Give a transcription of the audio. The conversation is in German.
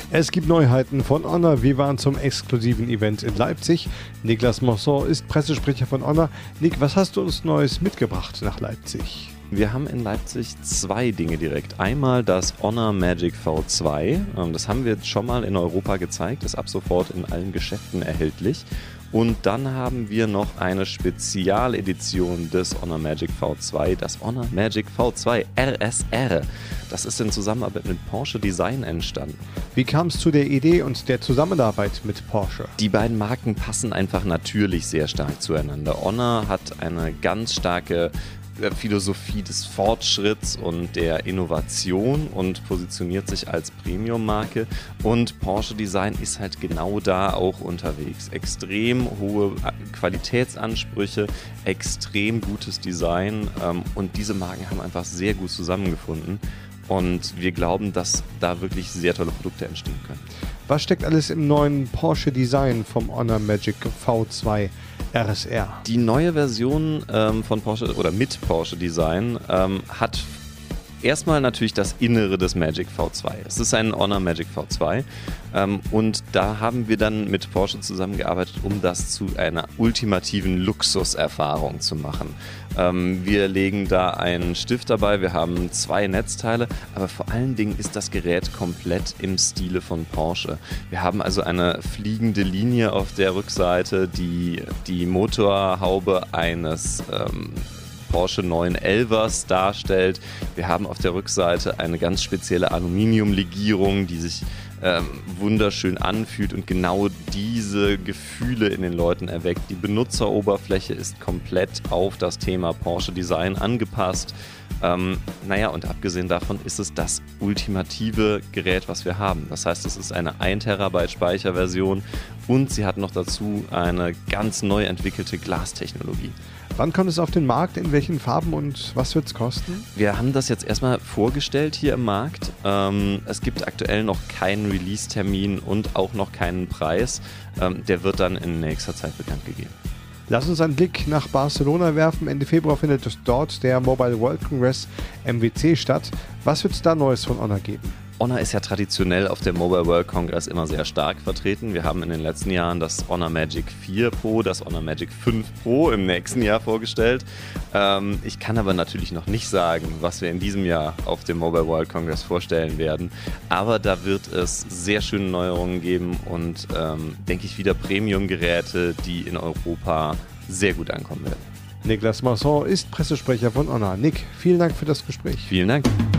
Es gibt Neuheiten von Honor. Wir waren zum exklusiven Event in Leipzig. Niklas Masson ist Pressesprecher von Honor. Nick, was hast du uns Neues mitgebracht nach Leipzig? Wir haben in Leipzig zwei Dinge direkt. Einmal das Honor Magic V2. Das haben wir jetzt schon mal in Europa gezeigt, ist ab sofort in allen Geschäften erhältlich. Und dann haben wir noch eine Spezialedition des Honor Magic V2, das Honor Magic V2 RSR. Das ist in Zusammenarbeit mit Porsche Design entstanden. Wie kam es zu der Idee und der Zusammenarbeit mit Porsche? Die beiden Marken passen einfach natürlich sehr stark zueinander. Honor hat eine ganz starke Philosophie des Fortschritts und der Innovation und positioniert sich als Premium-Marke, und Porsche Design ist halt genau da auch unterwegs. Extrem hohe Qualitätsansprüche, extrem gutes Design, und diese Marken haben einfach sehr gut zusammengefunden, und wir glauben, dass da wirklich sehr tolle Produkte entstehen können. Was steckt alles im neuen Porsche Design vom Honor Magic V2 RSR? Die neue Version von Porsche oder mit Porsche Design hat erstmal natürlich das Innere des Magic V2. Es ist ein Honor Magic V2, und da haben wir dann mit Porsche zusammengearbeitet, um das zu einer ultimativen Luxuserfahrung zu machen. Wir legen da einen Stift dabei, wir haben zwei Netzteile, aber vor allen Dingen ist das Gerät komplett im Stile von Porsche. Wir haben also eine fliegende Linie auf der Rückseite, die die Motorhaube eines Porsche 911ers darstellt. Wir haben auf der Rückseite eine ganz spezielle Aluminiumlegierung, die sich wunderschön anfühlt und genau diese Gefühle in den Leuten erweckt. Die Benutzeroberfläche ist komplett auf das Thema Porsche Design angepasst. Und abgesehen davon ist es das ultimative Gerät, was wir haben. Das heißt, es ist eine 1 Terabyte Speicherversion, und sie hat noch dazu eine ganz neu entwickelte Glastechnologie. Wann kommt es auf den Markt? In welchen Farben und was wird es kosten? Wir haben das jetzt erstmal vorgestellt hier im Markt. Es gibt aktuell noch keinen Release-Termin und auch noch keinen Preis. Der wird dann in nächster Zeit bekannt gegeben. Lass uns einen Blick nach Barcelona werfen. Ende Februar findet dort der Mobile World Congress MWC statt. Was wird es da Neues von Honor geben? Honor ist ja traditionell auf dem Mobile World Congress immer sehr stark vertreten. Wir haben in den letzten Jahren das Honor Magic 4 Pro, das Honor Magic 5 Pro im nächsten Jahr vorgestellt. Ich kann aber natürlich noch nicht sagen, was wir in diesem Jahr auf dem Mobile World Congress vorstellen werden. Aber da wird es sehr schöne Neuerungen geben und, denke ich, wieder Premium-Geräte, die in Europa sehr gut ankommen werden. Niklas Masson ist Pressesprecher von Honor. Nick, vielen Dank für das Gespräch. Vielen Dank.